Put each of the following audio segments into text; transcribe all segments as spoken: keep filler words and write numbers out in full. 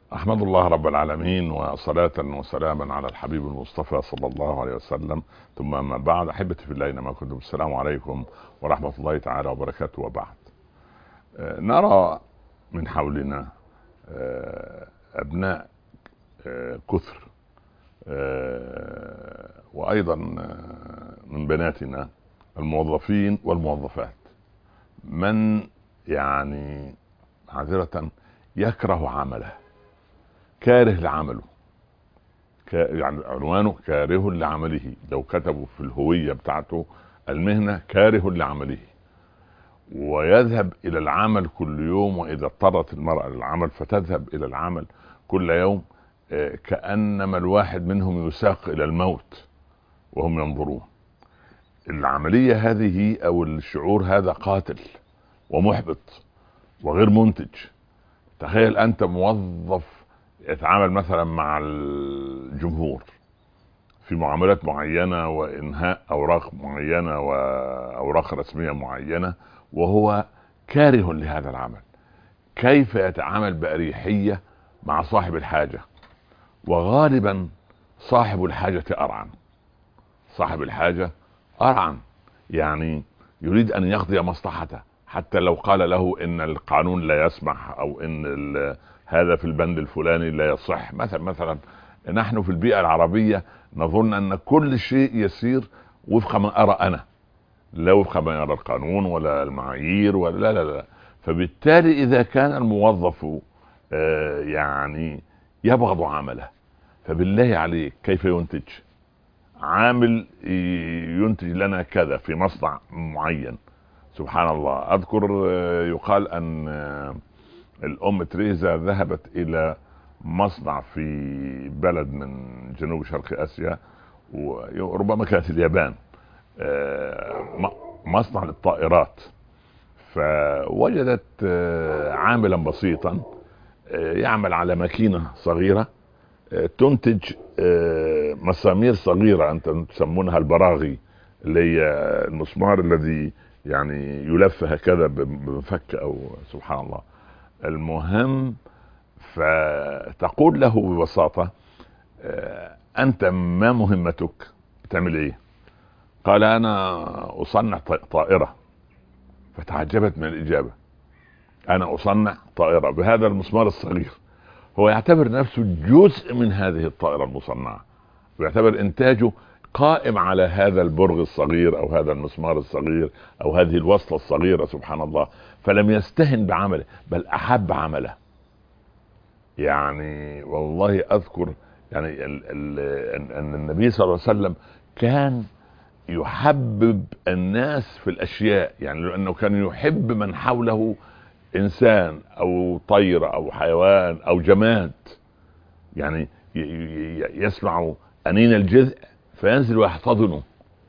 أحمد الله رب العالمين، وصلاة وسلاما على الحبيب المصطفى صلى الله عليه وسلم. ثم ما بعد، أحبتي في الله ما كنتم، السلام عليكم ورحمة الله تعالى وبركاته. وبعد، آه، نرى من حولنا آه، أبناء آه، كثر، آه، وأيضا آه، من بناتنا الموظفين والموظفات من يعني معذرة يكره عمله، كاره لعمله، يعني عنوانه كاره لعمله. لو كتبوا في الهوية بتاعته المهنة كاره لعمله، ويذهب إلى العمل كل يوم، وإذا اضطرت المرأة للعمل فتذهب إلى العمل كل يوم، كأنما الواحد منهم يساق إلى الموت وهم ينظرون. العملية هذه أو الشعور هذا قاتل ومحبط وغير منتج. تخيل أنت موظف يتعامل مثلا مع الجمهور في معاملات معينة وإنهاء أوراق معينة وأوراق رسمية معينة، وهو كاره لهذا العمل. كيف يتعامل بأريحية مع صاحب الحاجة؟ وغالبا صاحب الحاجة أرعن، صاحب الحاجة أرعن، يعني يريد أن يقضي مصلحته، حتى لو قال له إن القانون لا يسمح، أو إن هذا في البند الفلاني لا يصح. مثلا مثلا نحن في البيئة العربية نظن أن كل شيء يسير وفق ما أرى أنا، لا وفق ما يرى القانون ولا المعايير ولا لا لا لا. فبالتالي إذا كان الموظف آه يعني يبغض عمله، فبالله عليك كيف ينتج؟ عامل ينتج لنا كذا في مصنع معين، سبحان الله. أذكر يقال أن الأم تريزا ذهبت إلى مصنع في بلد من جنوب شرق آسيا، وربما كانت اليابان، مصنع للطائرات. فوجدت عاملا بسيطا يعمل على ماكينة صغيرة تنتج مسامير صغيرة، أنت تسمونها البراغي، اللي هي المسمار الذي يعني يلف هكذا بمفك أو سبحان الله. المهم، فتقول له ببساطة: أنت ما مهمتك؟ بتعمل إيه؟ قال: أنا أصنع طائرة. فتعجبت من الإجابة: أنا أصنع طائرة بهذا المسمار الصغير. هو يعتبر نفسه جزء من هذه الطائرة المصنعة، ويعتبر إنتاجه قائم على هذا البرغ الصغير أو هذا المسمار الصغير أو هذه الوصلة الصغيرة، سبحان الله. فلم يستهن بعمله، بل أحب عمله. يعني والله أذكر يعني أن النبي صلى الله عليه وسلم كان يحبب الناس في الأشياء، يعني لأنه كان يحب من حوله، إنسان أو طير أو حيوان أو جماد، يعني يسمع أنين الجذع فينزل ويحتضنه،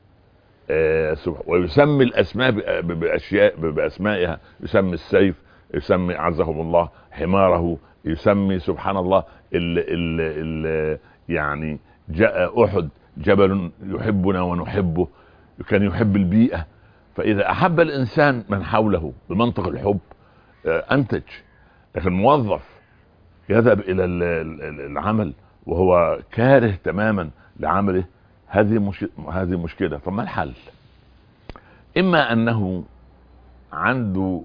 ويسمي الأسماء بأشياء بأسمائها. يسمي السيف، يسمي أعزهم الله حماره، يسمي سبحان الله ال ال ال يعني جاء أحد جبل يحبنا ونحبه. كان يحب البيئة. فإذا أحب الإنسان من حوله بمنطق الحب أنتج. لكن موظف يذهب إلى العمل وهو كاره تماما لعمله، هذه مش... هذه مشكلة. فما الحل؟ إما أنه عنده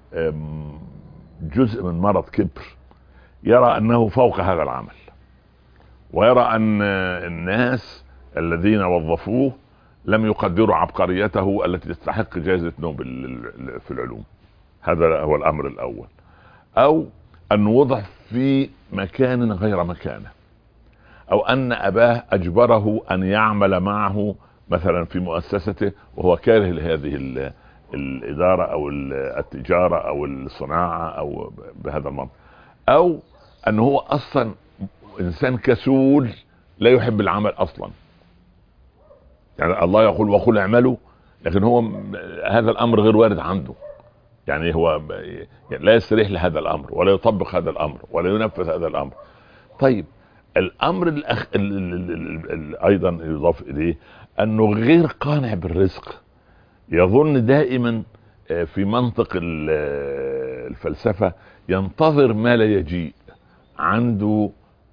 جزء من مرض كبر، يرى أنه فوق هذا العمل، ويرى أن الناس الذين وظفوه لم يقدروا عبقريته التي تستحق جائزة نوبل في العلوم. هذا هو الأمر الأول. أو أن وضع في مكان غير مكانه، أو أن أباه أجبره أن يعمل معه مثلا في مؤسسته وهو كاره لهذه الإدارة أو التجارة أو الصناعة أو بهذا المنطق. أو أنه هو أصلا إنسان كسول لا يحب العمل أصلا. يعني الله يقول: وقل اعملوا، لكن هو هذا الأمر غير وارد عنده. يعني هو لا يستريح لهذا الأمر، ولا يطبق هذا الأمر، ولا ينفذ هذا الأمر. طيب، الأمر الأخ... ال... ال... ال... ال... أيضا يضاف إليه أنه غير قانع بالرزق. يظن دائما في منطق الفلسفة ينتظر ما لا يجيء، عنده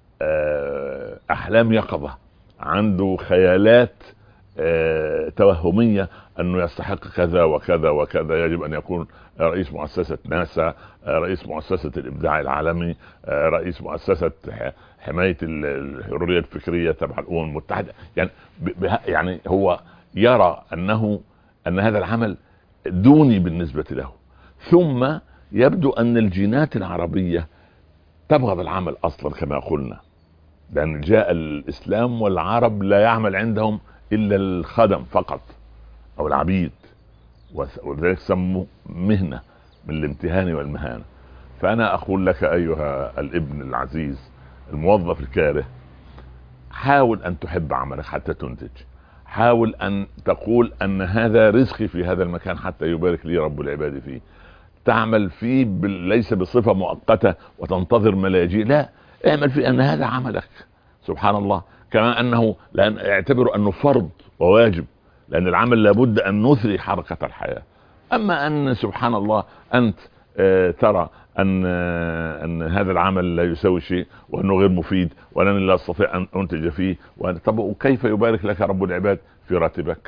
احلام يقظة، عنده خيالات توهمية انه يستحق كذا وكذا وكذا، يجب ان يكون رئيس مؤسسة ناسا، رئيس مؤسسة الابداع العالمي، رئيس مؤسسة حماية الحرية الفكرية تبع الامم المتحدة. يعني يعني هو يرى انه ان هذا العمل دوني بالنسبة له. ثم يبدو ان الجينات العربية تبغض العمل اصلا كما قلنا، لان جاء الاسلام والعرب لا يعمل عندهم الا الخدم فقط او العبيد، ولذلك سموا مهنة من الامتهان والمهانة. فانا اقول لك ايها الابن العزيز الموظف الكاره، حاول ان تحب عملك حتى تنتج، حاول ان تقول ان هذا رزقي في هذا المكان حتى يبارك لي رب العباد فيه. تعمل فيه ليس بصفة مؤقتة وتنتظر ما لا يجي، لا، اعمل فيه ان هذا عملك. سبحان الله. كما انه لان اعتبروا انه فرض وواجب، لان العمل لابد ان نثري حركة الحياة. اما ان سبحان الله انت آه ترى ان آه ان هذا العمل لا يساوي شيء، وانه غير مفيد، ولن لا استطيع ان انتج فيه، طب كيف يبارك لك رب العباد في راتبك؟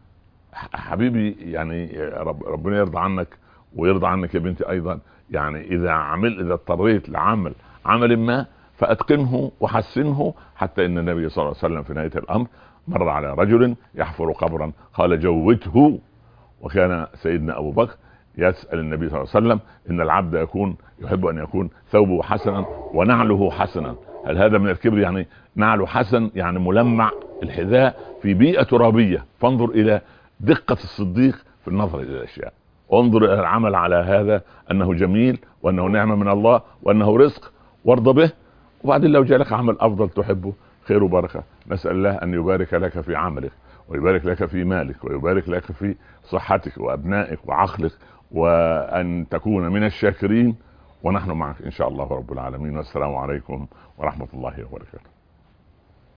حبيبي يعني رب ربنا يرضى عنك ويرضى عنك يا بنتي ايضا. يعني اذا عمل اذا اضطريت لعمل عمل ما فاتقنه وحسنه، حتى ان النبي صلى الله عليه وسلم في نهاية الامر مر على رجل يحفر قبرا قال جوته، وكان سيدنا ابو بكر يسأل النبي صلى الله عليه وسلم ان العبد يكون يحب ان يكون ثوبه حسنا ونعله حسنا، هل هذا من الكبر؟ يعني نعله حسن يعني ملمع الحذاء في بيئة ترابية. فانظر الى دقة الصديق في النظر الى الاشياء، انظر الى العمل على هذا انه جميل وانه نعمة من الله وانه رزق، وارضى به. وبعدين لو جاء لك عمل افضل تحبه خير وبركة. نسأل الله ان يبارك لك في عملك، ويبارك لك في مالك، ويبارك لك في صحتك وابنائك وعقلك، وان تكون من الشاكرين. ونحن معك ان شاء الله رب العالمين. والسلام عليكم ورحمة الله وبركاته.